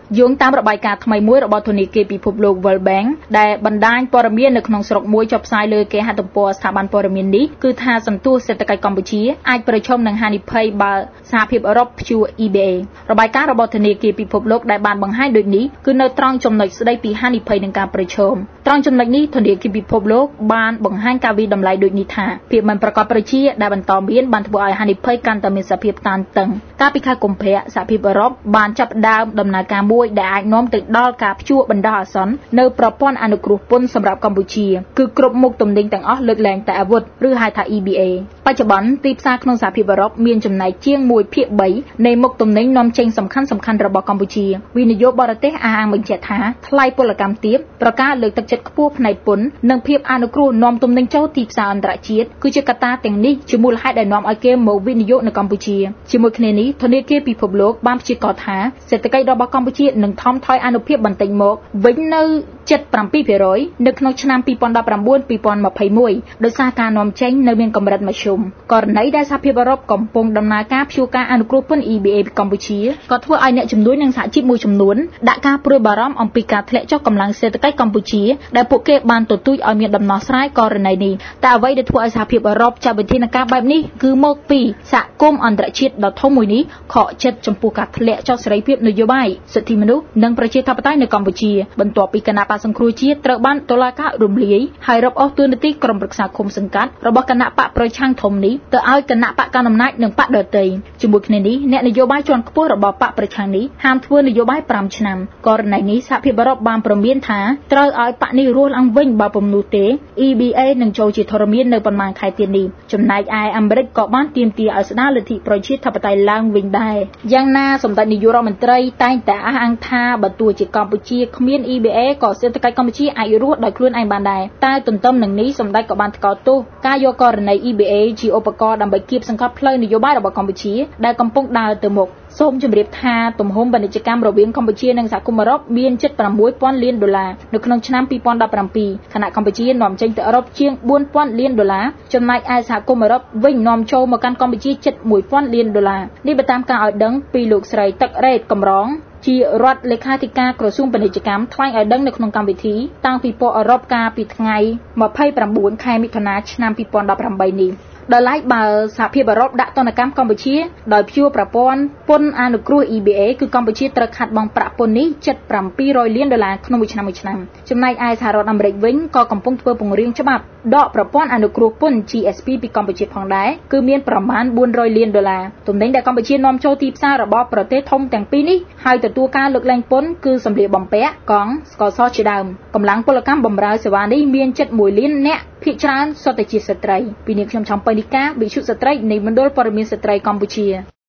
យោងតាមរបាយការណ៍ថ្មីមួយរបស់ធនាគារពិភពលោក World Bank ដែលបណ្ដាញព័ត៌មាននៅក្នុងស្រុកមួយចុះផ្សាយលើគេហទំព័រស្ថាប័នព័ត៌មាននេះគឺថាសន្ទុះសេដ្ឋកិច្ចកម្ពុជាអាចប្រឈមនឹងហានិភ័យបើសហភាពអឺរ៉ុបព្យួរ EBA របាយការណ៍របស់ធនាគារពិភពលោកដែលបានបង្ហាញដូចនេះគឺនៅត្រង់ចំណុចស្ដីពីហានិភ័យនឹងការប្រឈមត្រង់ចំណុចនេះធនាគារពិភពលោកបានបង្ហាញការវិតម្លៃដូចនេះថាភាពមិនប្រកបប្រជាដែលបន្តមានបានធ្វើឲ្យហានិភ័យកាន់តែមានសភាពតានតឹងកាលពីខែកុម្ភៈសហភាពអឺរ៉ុបបានចាប់ផ្ដើមដំណើរការមួយដែលអាចនាំទៅដល់ការព្យួរបណ្ដោះអាសន្ននៅប្រព័ន្ធអនុគ្រោះពន្ធសម្រាប់កម្ពុជាគឺគ្រប់មុខទំនិញទាំងអស់លើកលែងតែអាវុធឬហៅថា EBA បច្ចុប្បន្នទីផ្សារក្នុងសហភាពអឺរ៉ុបមានចំណែកជាង 1/3 នៃមុខទំនិញនាំចេញសំខាន់ៗរបស់កម្ពុជាវិនិយោគបរទេសអះអាងបញ្ជាក់ថាថ្លៃពលកម្មទាបប្រការលើកទឹកចិត្តខ្ពស់ផ្នែកពន្ធនិងភាពអនុគ្រោះនាំទំនិញចូលទីផ្សារអន្តរជាតិគឺជាកត្តាទាំងនេះជាមូលហេតុដែលនាំឲ្យគេមកវិនិយោគនៅកម្ពុជាជាមួយគ្នានេះធនាគារពិភពលោកបានព្យាករណ៍ថាសេដ្ឋកិច្ចរបស់កម្ពុជានឹងថមថយអានុភាពបន្តិចមកវិញនៅ7% នៅក្នុងឆ្នាំ2019-2021ដោយសារការនាំចេញនៅមានកម្រិតមធ្យមករណីដែលសហភាពអឺរ៉ុបកំពុងដំណើរការព្យួរការអនុគ្រោះពន្ធ EBA ពីកម្ពុជាក៏ធ្វើឲ្យអ្នកជំនួយនិងសហជីពមួយចំនួនដាក់ការព្រួយបារម្ភអំពីការធ្លាក់ចុះកម្លាំងសេដ្ឋកិច្ចកម្ពុជាដែលពួកគេបានទទូចឲ្យមានដំណោះស្រាយករណីនេះតែអ្វីដែលធ្វើឲ្យសហភាពអឺរ៉ុបចាត់វិធានការបែបនេះគឺមកពីសហគមន៍អន្តរជាតិដ៏ធំមួយនេះខកចិត្តចំពោះការធ្លាក់ចុះសេរីភាពនយោបាយសិទ្ធិមនុស្សនិងប្រជាធិបតេយ្យនៅកម្ពុជាបន្ទាប់ពីគណៈបក្សសង្គ្រោះជាតិត្រូវបានតុលាការរំលាយហើយរកអស់តួនាទីក្រុមប្រឹក្សាឃុំសង្កាត់របស់គណៈបកប្រឆាំងធំនេះទៅឲ្យគណៈបកកណ្ដាលអំណាចនិងបកដទៃជាមួយគ្នានេះអ្នកនយោបាយជាន់ខ្ពស់របស់បកប្រឆាំងនេះហាមធ្វើនយោបាយ5ឆ្នាំករណីនេះសហភាពអឺរ៉ុបបានព្រមានថាត្រូវឲ្យបកនេះរស់ឡើងវិញបើពុំនោះទេ EBA នឹងចូលជាធរមាននៅប៉ុន្មានខែទៀតនេះចំណែកឯអាមេរិកក៏បានទាមទារឲ្យស្ដារលទ្ធិប្រជាធិបតេយ្យឡើងវិញដែរយ៉ាងណាសម្ដេចនាយករដ្ឋមន្ត្រីតែងតែអះអាងថាបើទោះជាកម្ពុជាគ្មាន EBA ក៏សេដ្ឋកិច្ចកម្ពុជាអាចរស់ដោយខ្លួនឯងបានដែរតែទន្ទឹមនឹងនេះសម្ដេចក៏បានថ្កោលទោសការយកករណី EBA ជាឧបករណ៍ដើម្បីគៀបសង្កត់ផ្លូវនយោបាយរបស់កម្ពុជាដែលកំពុងដើរទៅមុខសូមជម្រាបថាទំហំពាណិជ្ជកម្មរវាងកម្ពុជានិងសហគមន៍អឺរ៉ុបមានជិត$6,000 លាននៅក្នុងឆ្នាំ2017ខណៈកម្ពុជានាំចេញទៅអឺរ៉ុបជាង$4,000 លានចំណែកឯសហគមន៍អឺរ៉ុបវិញនាំចូលមកកាន់កម្ពុជាជិត$1,000 លាននេះបើតាមការឲ្យដឹងពីលោកស្រីទឹករ៉េតកំរងជារដ្ឋលេខាធិការក្រសួងពាណិជ្ជកម្មថ្លែងឲ្យដឹងនៅក្នុងកម្មវិធីតាំងពីពរអឺរ៉ុបកាលពីថ្ងៃ29ខែមិថុនាឆ្នាំ2018នេះដោយឡែកបើសហភាពអឺរ៉ុបដាក់ទណ្ឌកម្មកម្ពុជាដោយព្យួរប្រព័ន្ធពន្ធអនុគ្រោះ EBA គឺកម្ពុជាត្រូវខាត់បង់ប្រាក់ពន្ធនេះជិត$700 លានក្នុងមួយឆ្នាំចំណែកឯសហរដ្ឋអាមេរិកវិញក៏កំពុងធ្វើពង្រៀងច្បាប់ដកប្រព័ន្ធអនុគ្រោះពន្ធ GSP ពីកម្ពុជាផងដែរគឺមានប្រមាណ$400 លានទំនិញដែលកម្ពុជានាំចូលទីផ្សាររបស់ប្រទេសធំទាំងពីរនេះហើយទទួលការលើកលែងពន្ធគឺសម្លៀកបំពាក់កង់ស្ករសជាដើមកម្លាំងពលកម្មបម្រើសេវានេះមានជិត1លាននាក់ភាគច្រើនសុទ្ធតែជាស្ត្រីពីនាងខ្ញុំឆំប៉ៃនីកាវិទ្យុស្ត្រីនៃមណ្ឌលព័ត៌មានស្ត្រីកម្ពុជា